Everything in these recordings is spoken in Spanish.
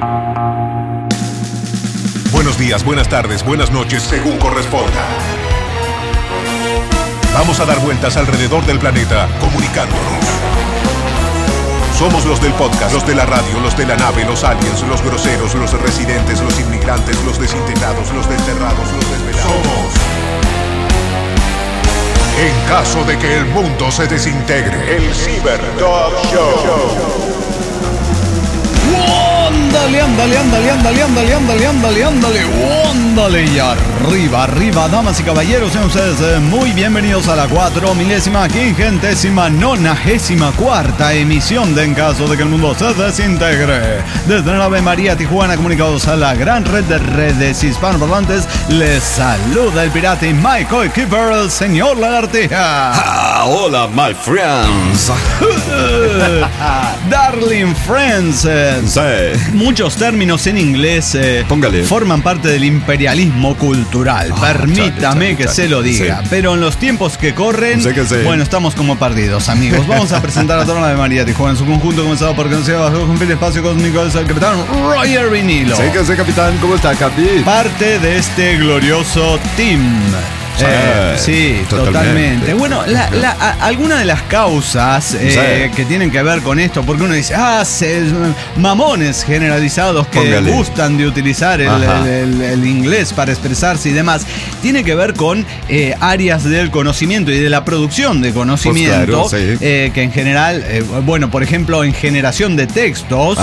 Buenos días, buenas tardes, buenas noches, según corresponda. Vamos a dar vueltas alrededor del planeta, comunicándonos. Somos los del podcast, los de la radio, los de la nave, los aliens, los groseros, los residentes, los inmigrantes, los desintegrados, los desterrados, los desvelados. Somos. En caso de que el mundo se desintegre, el Cyber Dog Show. Ándale, y arriba, damas y caballeros, sean ustedes muy bienvenidos a la 4.594ª emisión de En caso de que el mundo se desintegre. Desde la Ave María Tijuana, comunicados a la gran red de redes hispanoparlantes, les saluda el pirata y my coequiper, el señor Lagartija. Hola, my friends. Darling friends. Sí. Muchos términos en inglés forman parte del imperialismo cultural. Permítame que se lo diga. Sí. Pero en los tiempos que corren, bueno, estamos como perdidos, amigos. Vamos a presentar a toda la de María Tijuana en su conjunto, comenzado por conocido bajo el espacio cósmico del capitán Roger Vinilo. Sí, que sé, capitán. ¿Cómo está, Capi? Parte de este glorioso team. Sí, totalmente. Bueno, alguna de las causas que tienen que ver con esto, porque uno dice, mamones generalizados que gustan de utilizar el inglés para expresarse y demás, tiene que ver con áreas del conocimiento y de la producción de conocimiento, pues claro, que en general, bueno, por ejemplo, en generación de textos,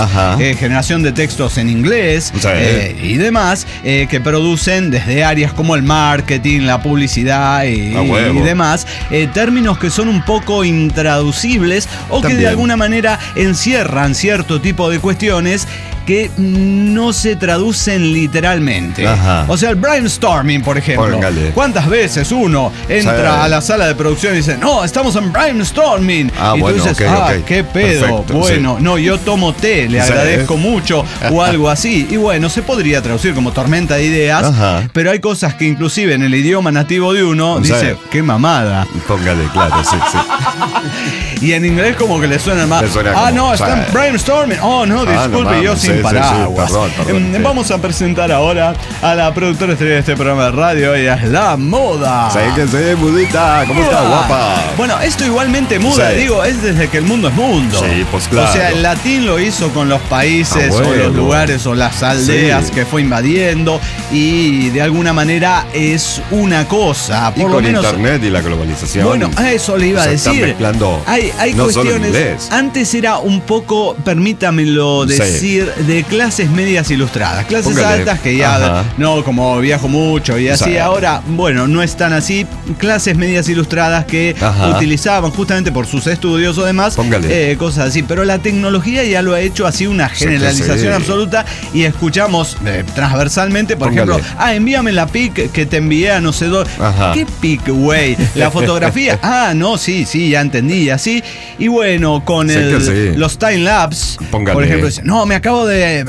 en inglés y demás, que producen desde áreas como el marketing, la publicidad y demás, términos que son un poco intraducibles o que de alguna manera encierran cierto tipo de cuestiones que no se traducen literalmente. O sea, el brainstorming, por ejemplo. Póngale. ¿Cuántas veces uno entra a la sala de producción y dice, no, estamos en brainstorming? Y tú dices, qué pedo. Perfecto, bueno, no, yo tomo té, le agradezco mucho, o algo así. Y bueno, se podría traducir como tormenta de ideas, pero hay cosas que inclusive en el idioma nativo de uno dice, qué mamada. Póngale, claro, sí. Y en inglés como que le suena más. No, está en brainstorming. Oh, no, disculpe, yo sin paraguas. Perdón. Vamos a presentar ahora a la productora estrella de este programa de radio. Ella es la Moda. Sí, mudita. ¿Cómo está, guapa? Bueno, esto igualmente muda, digo, es desde que el mundo es mundo. Sí, pues claro. O sea, el latín lo hizo con los países o los lugares o las aldeas que fue invadiendo, y de alguna manera es una cosa. Por y lo con menos, internet y la globalización. Bueno, a eso le iba a decir. Mezclando hay no cuestiones. Antes era un poco, permítamelo decir, de clases medias ilustradas. Clases altas que ya, no, como viajo mucho y así. Ahora, bueno, no es tan así. Clases medias ilustradas que utilizaban justamente por sus estudios o demás, cosas así. Pero la tecnología ya lo ha hecho así una generalización absoluta, y escuchamos transversalmente, por ejemplo, envíame la pic que te envié a no sé dónde. ¿Qué pic, güey? La fotografía. No, sí, ya entendí, así. Y bueno, con los time-lapse, por ejemplo, dice, no, me acabo de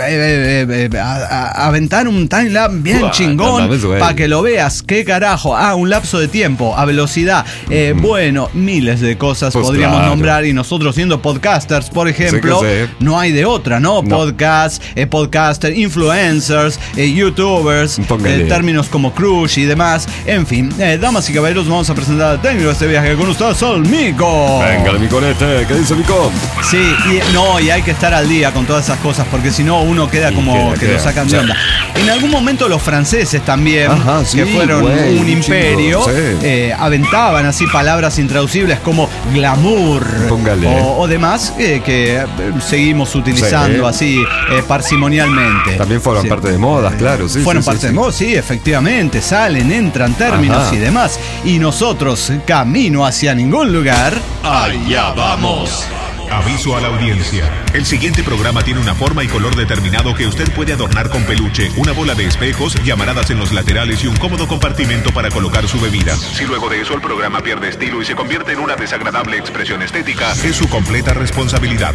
aventar un time-lapse bien chingón para que lo veas. ¿Qué carajo? Un lapso de tiempo, a velocidad. Bueno, miles de cosas podríamos nombrar, y nosotros siendo podcasters, por ejemplo, no hay de otra, ¿no? Podcaster, influencers, youtubers, términos como crush y demás. En fin, damas y caballeros, vamos a presentar al técnico de este viaje con ustedes, el Mico. Venga, el Miconete, ¿qué dice Mico? Sí, y hay que estar al día con todas esas cosas, porque si no uno queda como que lo sacan de onda. En algún momento los franceses también, que fueron un imperio, aventaban así palabras intraducibles como glamour o demás, que seguimos utilizando así parsimonialmente. También fueron parte de modas, claro. Fueron parte de modas, sí, efectivamente. Salen, entran términos y demás. Y nosotros, camino hacia ningún lugar, allá vamos. Aviso a la audiencia. El siguiente programa tiene una forma y color determinado que usted puede adornar con peluche, una bola de espejos, llamaradas en los laterales y un cómodo compartimento para colocar su bebida. Si luego de eso el programa pierde estilo y se convierte en una desagradable expresión estética, es su completa responsabilidad.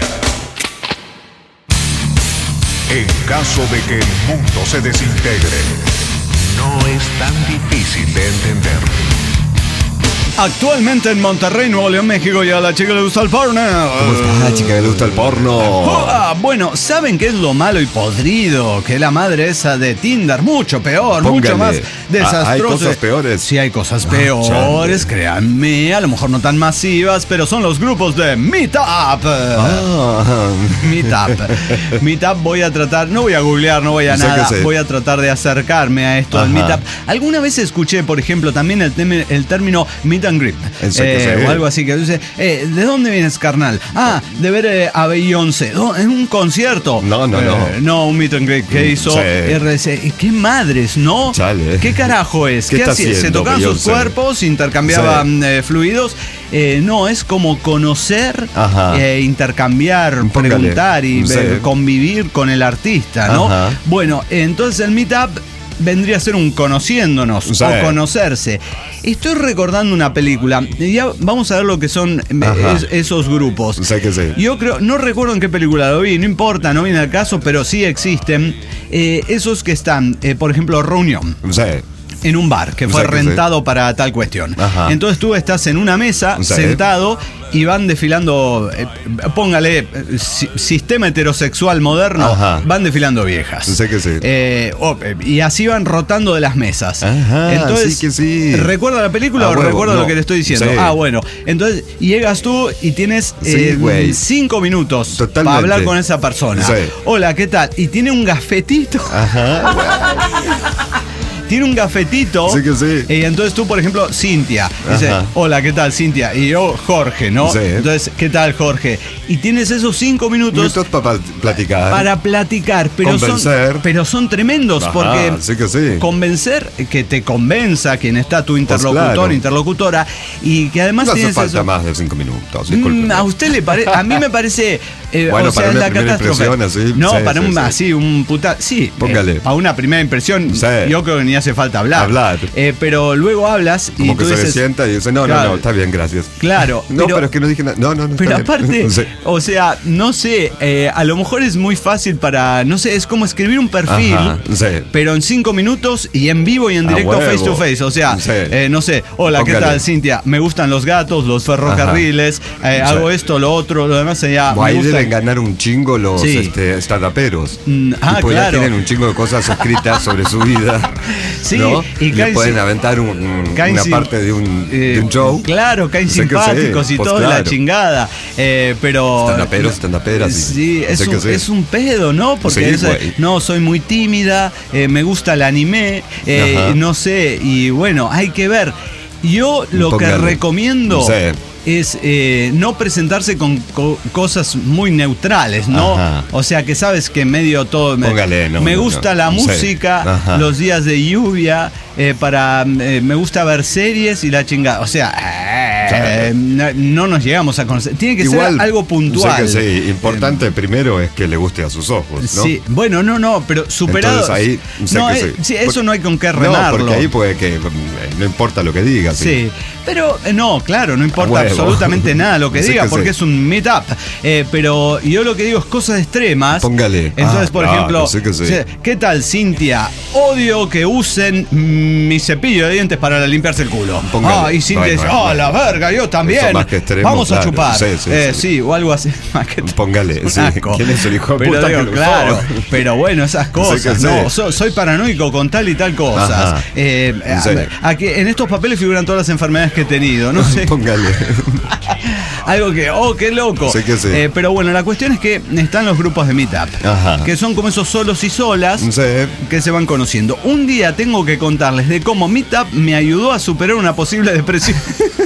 En caso de que el mundo se desintegre, no es tan difícil de entender. Actualmente en Monterrey, Nuevo León, México, y a la chica le gusta el porno. ¿Cómo está, chica? ¿Le gusta el porno? Bueno, ¿saben qué es lo malo y podrido? Que la madre esa de Tinder, mucho peor, mucho más desastroso. ¿Hay cosas peores? Sí, hay cosas peores, créanme. A lo mejor no tan masivas, pero son los grupos de Meetup. Meetup voy a tratar, no voy a googlear, no voy a nada. Voy a tratar de acercarme a esto del Meetup. Alguna vez escuché, por ejemplo, también el término Meet and Greet, o algo así, que dice, ¿de dónde vienes, carnal? De ver a Beyoncé, en un concierto. No, un Meet and Greet que hizo RC. ¿Qué madres, no? Chale. ¿Qué carajo es? ¿Qué hacía? Se tocaban sus cuerpos, intercambiaban fluidos. No, es como conocer, intercambiar, preguntar y convivir con el artista, ¿no? Bueno, entonces el Meetup vendría a ser un conociéndonos o conocerse. Estoy recordando una película. Ya vamos a ver lo que son esos grupos. Yo creo, no recuerdo en qué película lo vi, no importa, no viene al caso, pero sí existen esos que están, por ejemplo, Reunión. En un bar que fue rentado para tal cuestión. Entonces tú estás en una mesa, sentado, y van desfilando, póngale, sistema heterosexual moderno, van desfilando viejas. Y así van rotando de las mesas. Entonces, ¿recuerda la película o recuerda lo que le estoy diciendo? Bueno, entonces llegas tú y tienes 5 minutos para hablar con esa persona. Hola, ¿qué tal? Y tiene un gafetito. Tiene un gafetito. Y entonces tú, por ejemplo, Cintia. Dice, hola, ¿qué tal, Cintia? Y yo, Jorge, ¿no? Entonces, ¿qué tal, Jorge? Y tienes esos 5 minutos para platicar. Para platicar. Pero son tremendos, porque convencer, que te convenza quien está tu interlocutor, interlocutora, y que además tienes hace falta más de 5 minutos. ¿A usted le parece? A mí me parece... bueno, para es una la catástrofe. Para un puta... Sí, para una primera impresión, yo creo que ni hace falta hablar. Pero luego hablas y como tú que dices, se sienta y dice, no, está bien, gracias. Claro. Pero es que no dije nada. No, pero aparte, o sea, no sé, a lo mejor es muy fácil para, no sé, es como escribir un perfil, pero en 5 minutos y en vivo y en directo face to face. O sea, no sé, hola, ¿qué tal, Cintia? Me gustan los gatos, los ferrocarriles, hago esto, lo otro, lo demás sería... Ahí deben ganar un chingo los stand-uperos. Pues ya tienen un chingo de cosas escritas sobre su vida. ¿no? Y le pueden aventar una parte de un show. Claro, caen simpáticos y todo, la chingada. Pero... Stand-uperas. Sí, es un pedo, ¿no? Porque no, soy muy tímida, me gusta el anime, no sé, y bueno, hay que ver. Yo lo que recomiendo... es no presentarse con cosas muy neutrales, ¿no? O sea, que sabes que medio todo... Me gusta la música, los días de lluvia, me gusta ver series y la chingada. O sea, no nos llegamos a conocer. Tiene que ser algo puntual. Importante primero es que le guste a sus ojos, ¿no? Sí, bueno, no, pero superado. Entonces ahí, eso no hay con qué remarlo. No, porque ahí puede que no importa lo que diga. Sí, pero no, claro, no importa absolutamente nada lo que diga, porque es un meetup. Pero yo lo que digo es cosas extremas. Póngale. Entonces, por ejemplo, ¿qué tal, Cintia? Odio que usen mi cepillo de dientes para limpiarse el culo. Y Cintia dice, la verga, yo también. Vamos a chupar. Sí, o algo así. Póngale. ¿Quién es el hijo de puta? Claro, pero bueno, esas cosas. No, soy paranoico con tal y tal cosas. Aquí, en estos papeles figuran todas las enfermedades que he tenido. No sé. Póngale. Algo que, qué loco. Pero bueno, la cuestión es que están los grupos de Meetup, que son como esos solos y solas que se van conociendo. Un día tengo que contarles de cómo Meetup me ayudó a superar una posible depresión.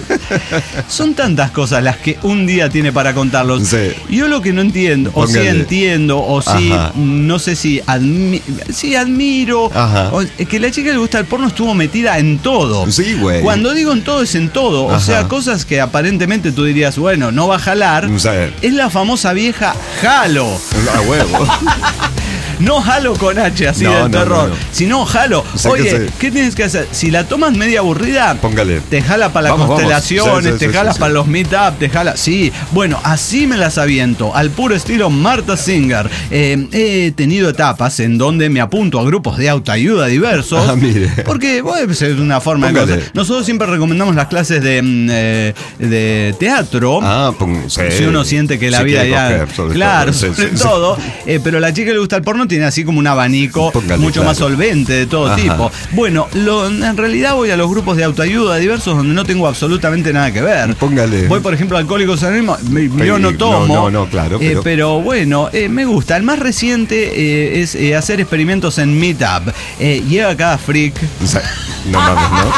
Son tantas cosas las que un día tiene para contarlos. Yo lo que no entiendo, o sí entiendo, o sí, no sé si admiro, o, que la chica que le gusta el porno estuvo metida en todo. Cuando digo en todo, es en todo. O sea, cosas que aparentemente tú dirías, bueno, no va a jalar. Es la famosa vieja jalo. A huevo. No Halo con H, así del terror. Sino Halo. Oye, ¿qué tienes que hacer? Si la tomas media aburrida, póngale. Te jala para las constelaciones, te jalas para los meetup, te jala. Sí, bueno, así me las aviento, al puro estilo Martha Singer. He tenido etapas en donde me apunto a grupos de autoayuda diversos. Mire. Porque bueno, es una forma de cosas. Nosotros siempre recomendamos las clases de teatro. Si uno siente que la vida ya. Claro, sobre todo. Pero la chica que le gusta el porno tiene así como un abanico mucho más solvente de todo tipo. Bueno, en realidad voy a los grupos de autoayuda diversos donde no tengo absolutamente nada que ver. Voy, por ejemplo, a Alcohólicos Anónimos. Yo no tomo. No, claro. Pero bueno, me gusta. El más reciente es hacer experimentos en Meetup. Llega cada freak. No mames, ¿no?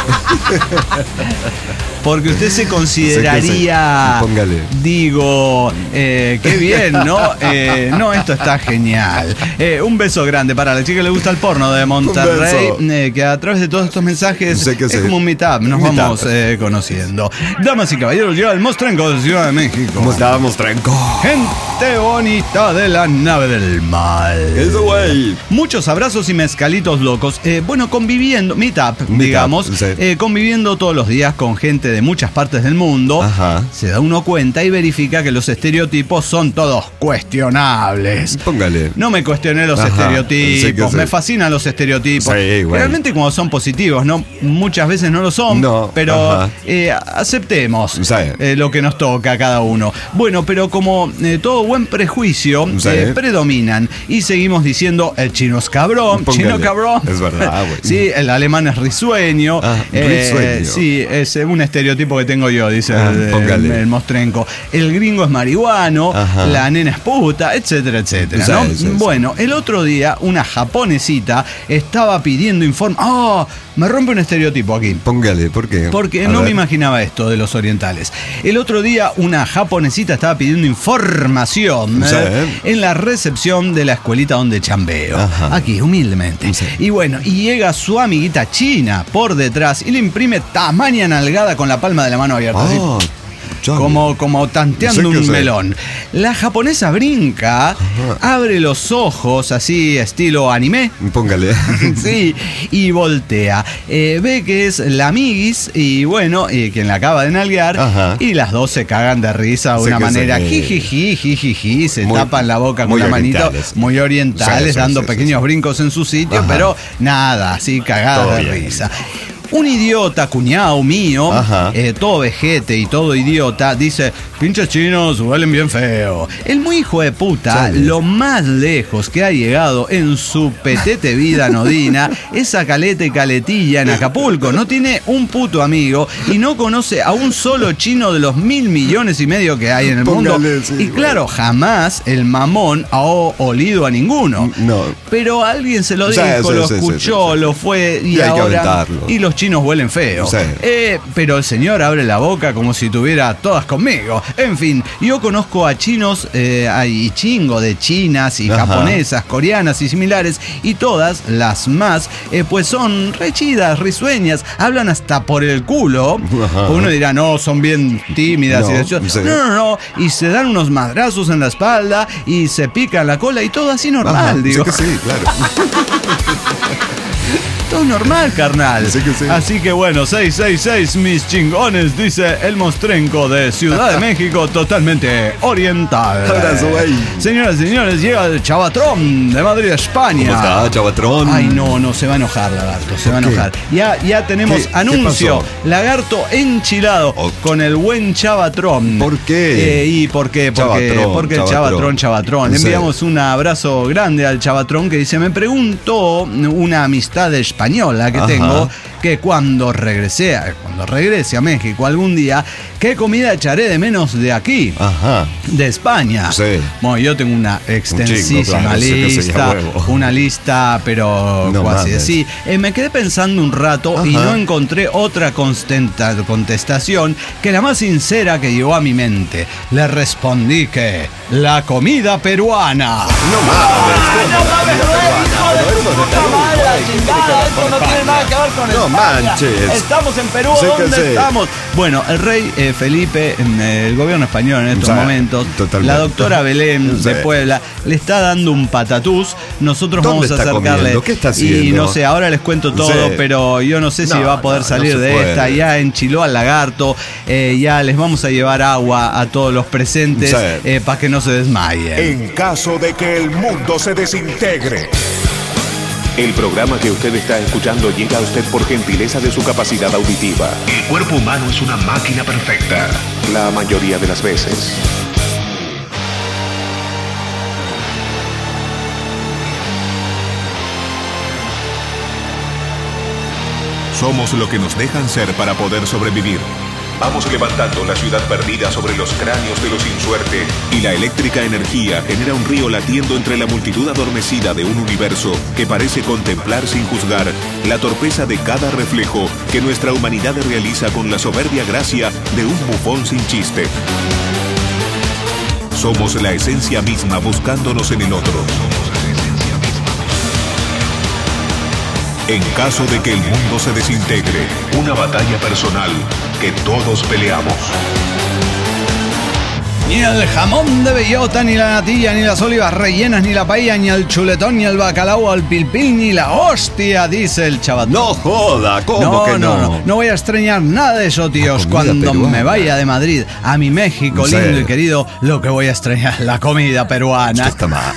Porque usted se consideraría, digo, qué bien, ¿no? No, esto está genial. Un beso grande para la chica que le gusta el porno de Monterrey, que a través de todos estos mensajes es como un meetup, nos vamos conociendo. Damas y caballeros, llega el Mostrenco de Ciudad de México. ¿Cómo está, Mostrenco? Gente bonita de la nave del mal. Eso, güey. Muchos abrazos y mezcalitos locos. Bueno, conviviendo, meetup, digamos, conviviendo todos los días con gente de muchas partes del mundo. Se da uno cuenta y verifica que los estereotipos son todos cuestionables. Póngale. No me cuestioné los estereotipos, me fascinan los estereotipos. Realmente como son positivos, ¿no? Muchas veces no lo son, pero aceptemos lo que nos toca a cada uno. Bueno, pero como todo buen prejuicio, predominan y seguimos diciendo el chino es cabrón, chino cabrón. Es verdad, güey. Sí, el alemán es risueño. Sí, es un estereotipo que tengo yo, dice el Mostrenco. El gringo es marihuano, la nena es puta, etcétera, etcétera, ¿no? Bueno, el otro día una japonesita estaba pidiendo informe. Me rompe un estereotipo aquí. Póngale, ¿por qué? Porque no me imaginaba esto de los orientales. El otro día una japonesita estaba pidiendo información en la recepción de la escuelita donde chambeo. Aquí, humildemente. Y bueno, y llega su amiguita china por detrás y le imprime tamaña nalgada con la palma de la mano abierta. Como tanteando un melón. La japonesa brinca, abre los ojos, así estilo anime. Póngale. Sí, y voltea. Ve que es la amiguis y bueno, quien la acaba de nalguear. Y las dos se cagan de risa de una manera jijiji, se tapan la boca con la manito. Muy orientales, dando pequeños brincos en su sitio, pero nada, así cagadas de risa. Un idiota, cuñado mío, todo vejete y todo idiota, dice, pinches chinos huelen bien feo. El muy hijo de puta, lo más lejos que ha llegado en su petete vida nodina es a Caleta y Caletilla en Acapulco. No tiene un puto amigo y no conoce a un solo chino de los 1.000 millones y medio que hay en el mundo. Y claro, jamás el mamón ha olido a ninguno. Pero alguien se lo dijo, lo escuchó, lo fue y ahora... Y los chinos huelen feo. Pero el señor abre la boca como si tuviera todas conmigo. En fin, yo conozco a chinos, hay chingo de chinas y japonesas, coreanas y similares, y todas las más, pues son re chidas, risueñas, hablan hasta por el culo. Uno dirá, no, son bien tímidas. No, y se dan unos madrazos en la espalda y se pican la cola y todo así normal, digo. Sí, claro. Todo normal, carnal. Así que bueno, 666, mis chingones, dice el Mostrenco de Ciudad de México, totalmente oriental. Abrazo, güey. Señoras y señores, llega el Chavatrón de Madrid, España. ¿Cómo está, Chavatrón? Ay, no, se va a enojar, Lagarto, se va a enojar. Ya tenemos anuncio. Lagarto enchilado con el buen Chavatrón. ¿Por qué? Porque el Chavatrón. Le enviamos un abrazo grande al Chavatrón que dice, me preguntó una amistad española que tengo, que cuando regrese a México algún día, ¿qué comida echaré de menos de aquí? De España. Bueno, yo tengo una extensísima lista, una lista, pero casi así. Me quedé pensando un rato y no encontré otra contestación que la más sincera que llegó a mi mente. Le respondí que la comida peruana. No mames, Esto no tiene nada que ver con España. No manches. Estamos en Perú, ¿dónde estamos? Bueno, el rey Felipe, el gobierno español en estos momentos, la doctora Belén de Puebla, le está dando un patatús. Nosotros vamos a acercarle. ¿Qué está haciendo? Y no sé, ahora les cuento todo, pero yo no sé si va a poder salir de esta. Ya enchiló al lagarto, ya les vamos a llevar agua a todos los presentes para que no se desmayen. En caso de que el mundo se desintegre. El programa que usted está escuchando llega a usted por gentileza de su capacidad auditiva. El cuerpo humano es una máquina perfecta, la mayoría de las veces. Somos lo que nos dejan ser para poder sobrevivir. Vamos levantando la ciudad perdida sobre los cráneos de los sin suerte, y la eléctrica energía genera un río latiendo entre la multitud adormecida de un universo que parece contemplar sin juzgar la torpeza de cada reflejo que nuestra humanidad realiza con la soberbia gracia de un bufón sin chiste. Somos la esencia misma buscándonos en el otro. En caso de que el mundo se desintegre, una batalla personal que todos peleamos. Ni el jamón de bellota, ni la natilla, ni las olivas rellenas, ni la paella, ni el chuletón, ni el bacalao al pilpil, ni la hostia, dice el chaval. No joda, ¿cómo que no? No voy a extrañar nada de eso, tíos. Cuando me vaya de Madrid a mi México lindo y querido, lo que voy a extrañar es la comida peruana. Esto está mal.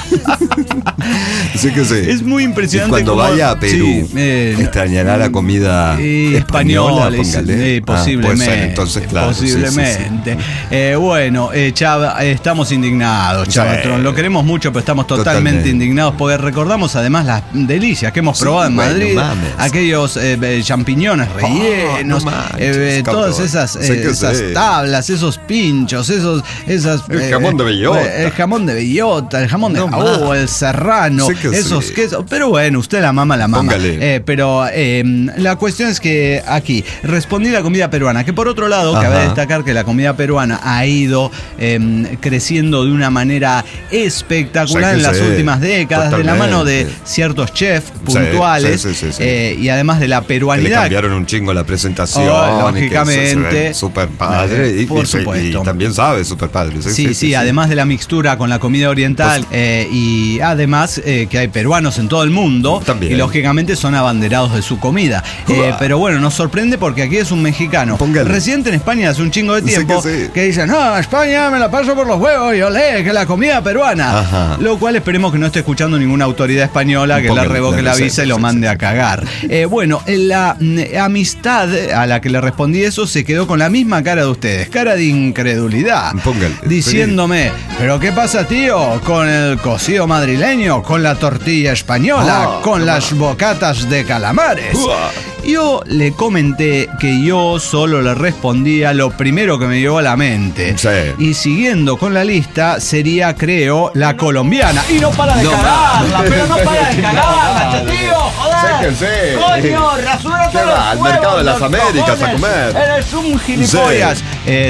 Sí que sí. Es muy impresionante. Y cuando vaya a Perú, extrañará la comida española, póngale. Posiblemente. Puede ser, entonces, claro. Posiblemente. Bueno, estamos indignados, Chavatrón. Lo queremos mucho, pero estamos totalmente indignados porque recordamos además las delicias que hemos probado en Madrid. Aquellos champiñones rellenos, todas esas tablas, esos pinchos, el jamón de bellota. El jamón de bellota, el jamón de jaú, el serrano, esos quesos. Pero bueno, usted la mama. Pero la cuestión es que aquí respondí la comida peruana, que por otro lado, cabe destacar que la comida peruana ha ido creciendo de una manera espectacular en las últimas décadas, de la mano de ciertos chefs puntuales y además de la peruanidad. Que le cambiaron un chingo la presentación. Lógicamente. Super padre. Por supuesto. Y también sabe super padre. Sí, además de la mixtura con la comida oriental y además que hay peruanos en todo el mundo también. Y lógicamente son abanderados de su comida. Pero bueno, nos sorprende porque aquí es un mexicano residente en España hace un chingo de tiempo que dice, no, España me la paso por los huevos y olé, que la comida peruana. Lo cual esperemos que no esté escuchando ninguna autoridad española que le revoque la visa y lo mande a cagar. Bueno, la amistad a la que le respondí eso se quedó con la misma cara de ustedes, cara de incredulidad, diciéndome, ¿pero qué pasa, tío? Con el cocido madrileño, con la tortilla española, con las bocatas de calamares. Yo le comenté que yo solo le respondía lo primero que me llegó a la mente. Y siguiendo con la lista sería, creo, la colombiana. Y no para de cagarla, pero no para de cagarla, tío, joder. Coño, rasura todo el al mercado de las Américas a comer. Eres un gilipollas.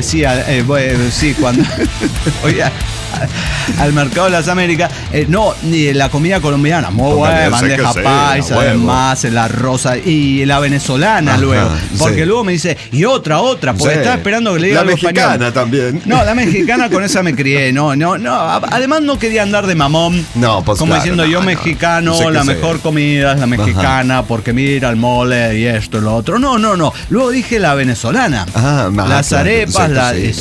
Sí, cuando... Oye, al mercado de las Américas, no, ni la comida colombiana, muy buena, bandeja paisa, además, el arroz y la venezolana luego, porque luego me dice, y otra, porque estaba esperando que le diga algo español. La mexicana también. No, la mexicana, con esa me crié, no, además no quería andar de mamón, pues como diciendo, yo mexicano, la mejor comida es la mexicana, porque mira el mole y esto y lo otro. No, luego dije la venezolana, las arepas,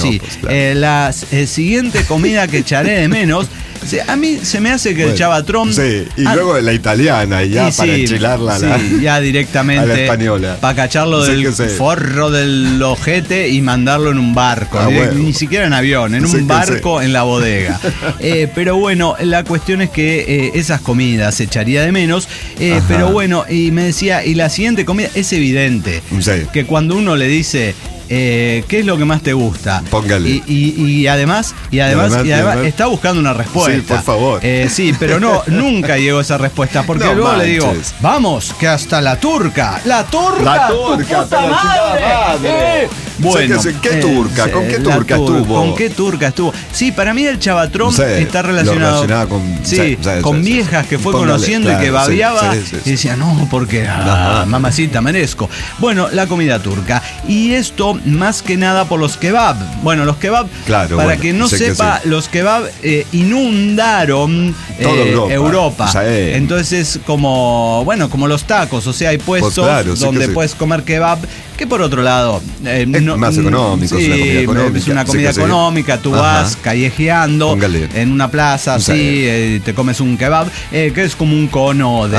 la siguiente comida que echaré de menos. A mí se me hace que el Chavatrón. Y luego la italiana, y ya para enchilarla ya directamente. A la española. Para cacharlo del forro del ojete y mandarlo en un barco. Ni siquiera en avión, en un barco en la bodega. Pero bueno, la cuestión es que esas comidas se echaría de menos. Pero bueno, y me decía, y la siguiente comida es evidente. Que cuando uno le dice. ¿Qué es lo que más te gusta? Póngale. Y además está buscando una respuesta. Sí, por favor. Sí, pero nunca llegó esa respuesta. Porque luego le digo, vamos, que hasta la turca. ¡La turca! ¡Tu puta madre! Bueno, ¿qué turca? ¿Con qué turca estuvo? ¿Con qué turca estuvo? Sí, para mí el chavatrón está relacionado con viejas que fue conociendo y que babeaba y decía, no, porque mamacita merezco. Bueno, la comida turca. Y esto más que nada por los kebab. Bueno, los kebab, para quien no sepa, los kebab inundaron Europa. Entonces, como los tacos, o sea, hay puestos donde puedes comer kebab, que por otro lado es más económico, es una comida económica, tú vas callejeando en una plaza, te comes un kebab, que es como un cono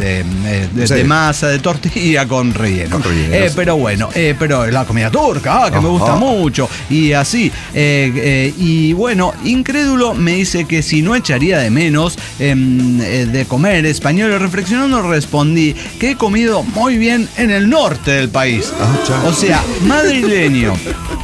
de masa, de tortilla con relleno. Pero bueno, pero la comida turca, que me gusta mucho, y así. Y bueno, incrédulo me dice que si no echaría de menos de comer español. Reflexionando respondí que he comido muy bien en el norte del país. O sea, madrileño.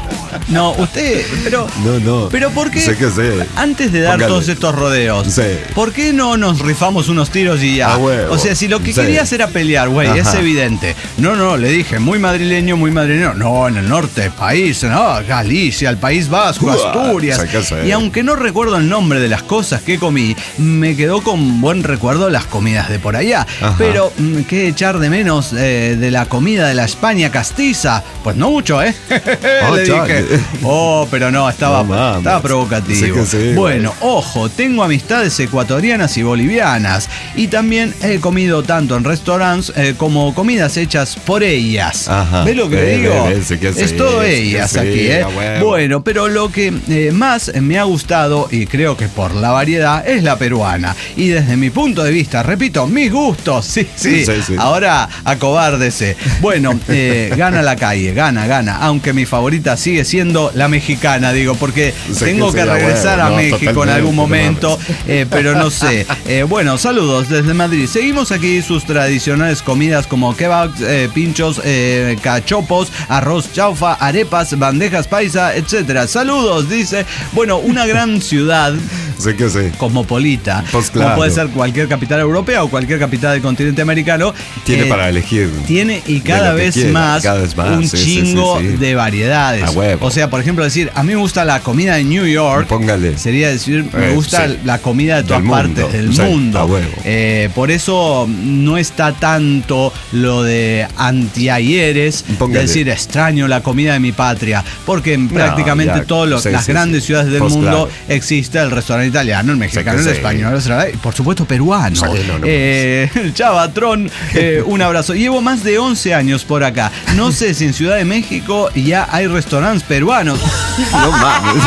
No, usted, pero ¿por qué? Antes de dar todos estos rodeos, ¿por qué no nos rifamos unos tiros y ya? O sea, si lo que querías era pelear, güey, es evidente. No, le dije, muy madrileño. No, en el norte del país, no, Galicia, el País Vasco, Asturias. Y aunque no recuerdo el nombre de las cosas que comí, me quedó con buen recuerdo las comidas de por allá. Pero, ¿qué echar de menos de la comida de la España castiza? Pues no mucho, le dije. Pero no, estaba provocativo. Bueno, ojo, tengo amistades ecuatorianas y bolivianas. Y también he comido tanto en restaurantes como comidas hechas por ellas. ¿Ves lo que le digo? Es todo ellas aquí, Bueno, pero lo que más me ha gustado, y creo que por la variedad, es la peruana. Y desde mi punto de vista, repito, mis gustos, sí. Ahora acobárdese. Bueno, gana la calle, gana. Aunque mi favorita sigue siendo la mexicana, digo, porque tengo que regresar a México en algún momento, pero no sé. Bueno, saludos desde Madrid. Seguimos aquí sus tradicionales comidas como kebabs, pinchos, cachopos, arroz chaufa, arepas, bandejas paisa, etcétera. Saludos, dice. Bueno, una gran ciudad cosmopolita, como puede ser cualquier capital europea o cualquier capital del continente americano. Tiene para elegir. Tiene y cada vez más un chingo de variedades. O sea, por ejemplo, decir, a mí me gusta la comida de New York. Sería decir, me gusta la comida de todas partes del mundo. Por eso no está tanto lo de antiayeres, de decir, extraño la comida de mi patria, porque en prácticamente todas las grandes ciudades del mundo existe el restaurante italiano, el mexicano, el español, y por supuesto peruano. El chavatrón, un abrazo. Llevo más de 11 años por acá. No sé si en Ciudad de México ya hay restaurantes peruanos. No mames.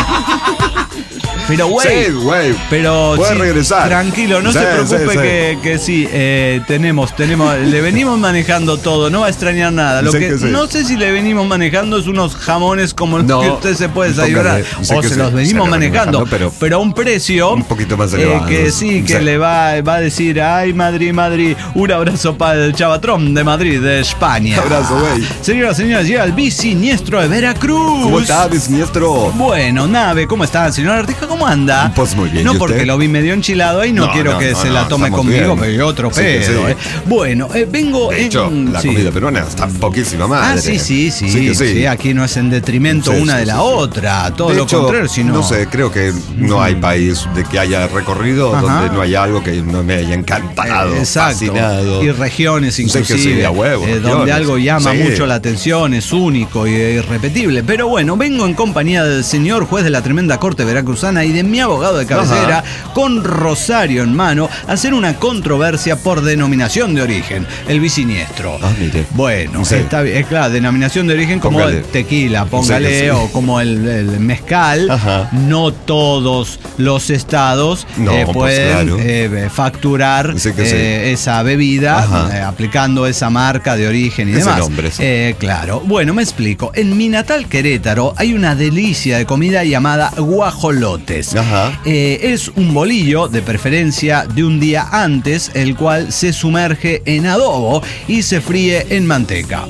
Pero güey, pero puede regresar. Tranquilo, no se preocupe que sí, tenemos, le venimos manejando todo, no va a extrañar nada. Lo que no sé si le venimos manejando es unos jamones como los que usted se puede desayunar, o se los venimos manejando, pero a un precio un poquito más elevado. Que le va a decir, ay, Madrid, un abrazo para el chavatrón de Madrid, de España. Un abrazo, güey. Señoras, llega el bisiniestro de Veracruz. ¿Cómo está, bisiniestro? Bueno, Nave, ¿cómo está, señor Artija? ¿Cómo anda? Pues muy bien. No, porque lo vi medio enchilado y no quiero que se la tome conmigo, pero yo otro pedo. Bueno, vengo de hecho, la comida peruana está poquísima madre. Sí, aquí no es en detrimento una de la otra, todo lo contrario, sino... No sé, creo que no hay país de que haya recorrido donde no haya algo que no me haya encantado, fascinado. Y regiones inclusive, donde algo llama mucho la atención, es único y irrepetible. Pero bueno, vengo en compañía del señor juez de la tremenda corte veracruzana y de mi abogado de cabecera, con rosario en mano, a hacer una controversia por denominación de origen, el bisiniestro. Mire. Bueno, está bien, es claro, denominación de origen como el tequila, póngale, o como el mezcal. No todos los estados pueden facturar esa bebida aplicando esa marca de origen y demás. Claro. Bueno, me explico. En mi natal Querétaro hay una delicia de comida llamada guajolotes. Es un bolillo, de preferencia de un día antes, el cual se sumerge en adobo y se fríe en manteca.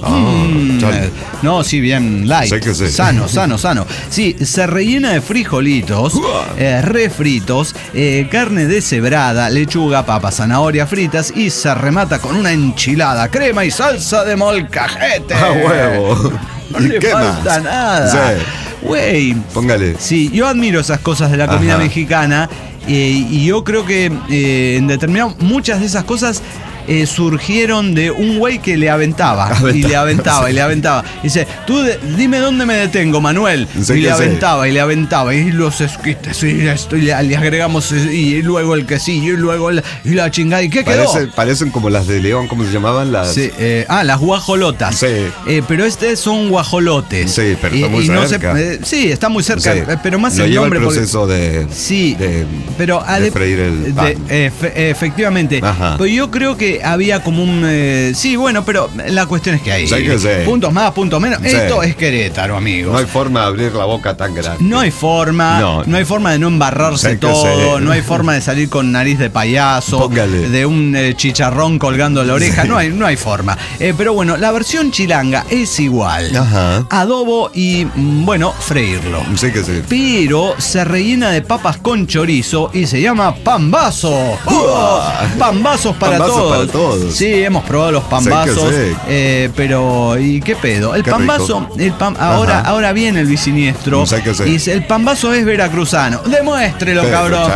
No, sí, bien light. Sano. Sí, se rellena de frijolitos, refritos, carne deshebrada, lechuga, papa, zanahoria fritas y se remata con una enchilada, crema y salsa de molcajete. ¡A huevo! No le falta nada. Güey. Póngale. Sí, yo admiro esas cosas de la comida mexicana y yo creo que en determinado muchas de esas cosas surgieron de un güey que le aventaba. Y le aventaba. Dice, tú dime dónde me detengo, Manuel. Y le aventaba. Y los esquites, y le agregamos, y luego el quesillo, y luego y la chingada. ¿Y qué quedó? Parecen como las de León, ¿cómo se llamaban? Sí, las guajolotas. Sí. Pero son guajolotes. Sí, pero está muy cerca. Sí, está muy cerca, sí. Pero más no el lleva nombre. El proceso de freír el pan. Efectivamente. Pero yo creo que había como un... sí, bueno, pero la cuestión es que hay puntos más, puntos menos. Sí. Esto es Querétaro, amigos. No hay forma de abrir la boca tan grande. No hay forma. No hay forma de no embarrarse todo. No hay forma de salir con nariz de payaso. Póngale. De un chicharrón colgando la oreja. Sí. No hay forma. Pero bueno, la versión chilanga es igual. Adobo y, bueno, freírlo. Sí que sí. Pero se rellena de papas con chorizo y se llama pambazo. Pambazos para todos. Sí, hemos probado los pambazos, pero ¿y qué pedo? El pambazo, ahora viene el bisiniestro y dice, el pambazo es veracruzano. Demuéstrelo, cabrón.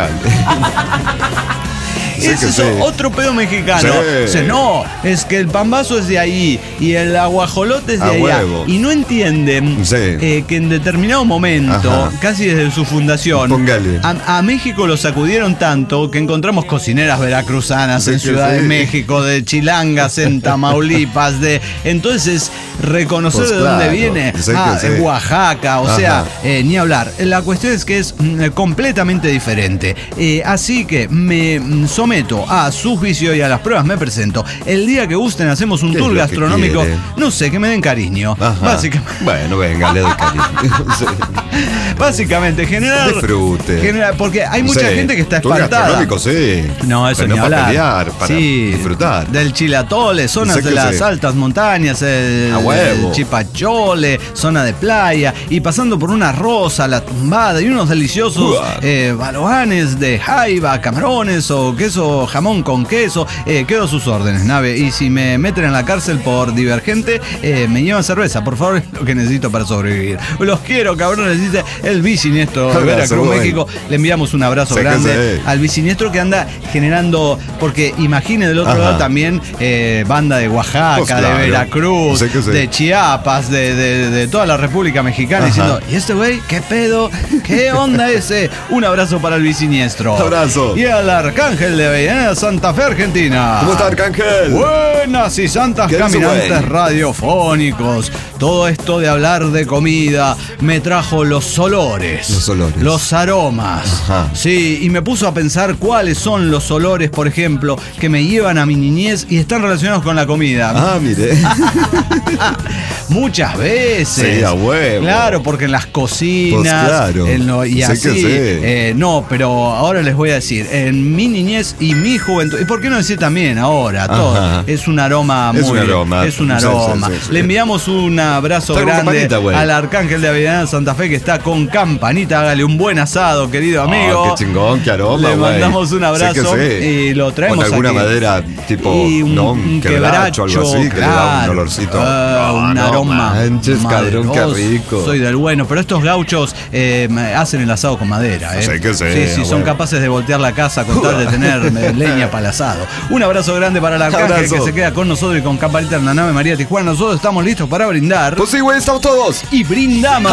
Ese es otro pedo mexicano. Dice, no, es que el pambazo es de ahí y el aguajolote es de allá. Y no entienden que en determinado momento, casi desde su fundación, a México lo sacudieron tanto que encontramos cocineras veracruzanas en Ciudad de México, de chilangas en Tamaulipas, entonces reconocer pues de dónde viene, de Oaxaca, o sea, ni hablar. La cuestión es que es completamente diferente. Así que me someto a sus vicios y a las pruebas me presento. El día que gusten hacemos un tour gastronómico. No sé, que me den cariño. Básicamente. Bueno, venga, le doy cariño. Básicamente, disfrute. Porque hay mucha gente que está espantada. Gastronómico, sí. No, eso ni hablar. Para pelear, para disfrutar. Del chilatole, zonas de las altas montañas, el chipachole, zona de playa, y pasando por una rosa, la tumbada y unos deliciosos baloanes de jaiba, camarones o queso, jamón con queso. Quedo a sus órdenes, nave. Y si me meten en la cárcel por divergente, me llevan cerveza, por favor, es lo que necesito para sobrevivir. Los quiero, cabrones, dice el bisiniestro de Veracruz, México. Le enviamos un abrazo grande al bisiniestro que anda generando, porque imagine del otro lado también banda de Oaxaca, pues de Veracruz, de Chiapas, de toda la República Mexicana, diciendo, ¿y este güey? ¿Qué pedo? ¿Qué onda ese? Un abrazo para el bisiniestro. Abrazo. Y al Arcángel de Avellaneda, Santa Fe, Argentina. ¿Cómo está, Arcángel? Buenas y santas caminantes radiofónicos. Todo esto de hablar de comida me trajo los olores. Los aromas. Sí, y me puso a pensar cuáles son los olores, por ejemplo, que me llevan a mi niñez y están relacionados con la comida. Mire. Muchas veces. Sí, a huevo. Claro, porque en las cocinas. Pues claro. Y así. No, pero ahora les voy a decir, en mi niñez y mi juventud, y por qué no decir también ahora, todo es un aroma muy. Es un aroma. Sí. Le enviamos un abrazo grande al Arcángel de Avellaneda, Santa Fe, que está con campanita. Hágale un buen asado, querido amigo. Qué chingón, qué aroma. Le mandamos un abrazo y lo traemos con alguna madera tipo un quebracho o algo así, que le da un olorcito. Un aroma. Manches, cabrón, qué rico. Soy del bueno, pero estos gauchos hacen el asado con madera. Sí, son capaces de voltear la casa con tal de tener leña para el asado. Un abrazo grande para el Arcángel que se queda con nosotros y con campanita en la nave María Tijuana. Nosotros estamos listos para brindar. Pues sí, güey, estamos todos. Y brindamos.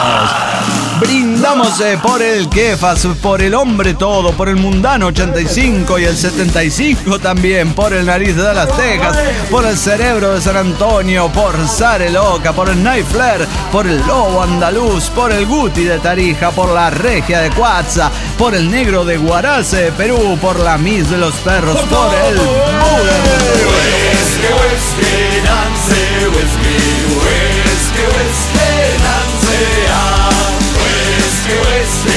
Brindamos por el Kefas, por el hombre todo, por el Mundano 85 y el 75 también, por el Nariz de Dallas, Texas, por el Cerebro de San Antonio, por Sare Loca, por el Night Flair, por el Lobo Andaluz, por el Guti de Tarija, por la Regia de Cuatza, por el Negro de Huaraz de Perú, por la Miss de los Perros, por el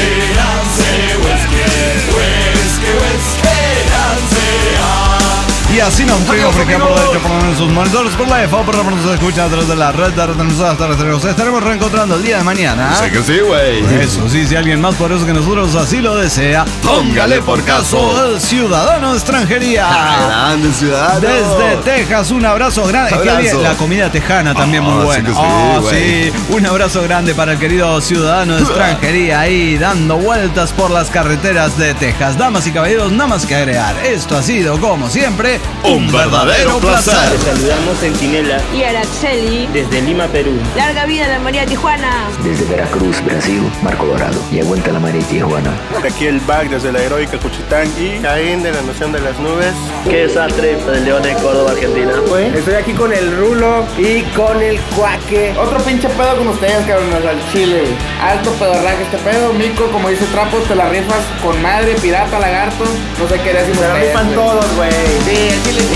Y Y así nos fuimos porque por derecho por en sus monitores por la EFA, por nos escuchan a través de la red de nos estaremos reencontrando el día de mañana. Sé que sí, güey. Eso sí, si alguien más poderoso que nosotros así lo desea, póngale por caso el ciudadano de extranjería. Grande ciudadano. Desde Texas, un abrazo grande. Abrazo. Es que la comida tejana también muy buena. Sí, un abrazo grande para el querido ciudadano de extranjería ahí dando vueltas por las carreteras de Texas. Damas y caballeros, nada más que agregar. Esto ha sido, como siempre, un verdadero placer. Les saludamos Centinela y Araceli desde Lima, Perú. Larga vida a la María Tijuana. Desde Veracruz, Brasil, Marco Dorado. Y aguanta la María Tijuana. Aquí el BAC desde la heroica Cuchitán y Caín de la Nación de las Nubes. Qué desastre del León de Córdoba, Argentina. Estoy aquí con el Rulo y con el Cuaque. Otro pinche pedo con ustedes, cabrones, al chile. Alto pedorraje este pedo. Mico, como dice Trapo, te la rifas con madre, pirata, lagarto. No sé qué decimos. Se la rifan todos, güey. Sí, el chile.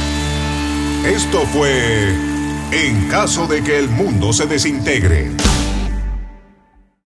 Esto fue En caso de que el mundo se desintegre.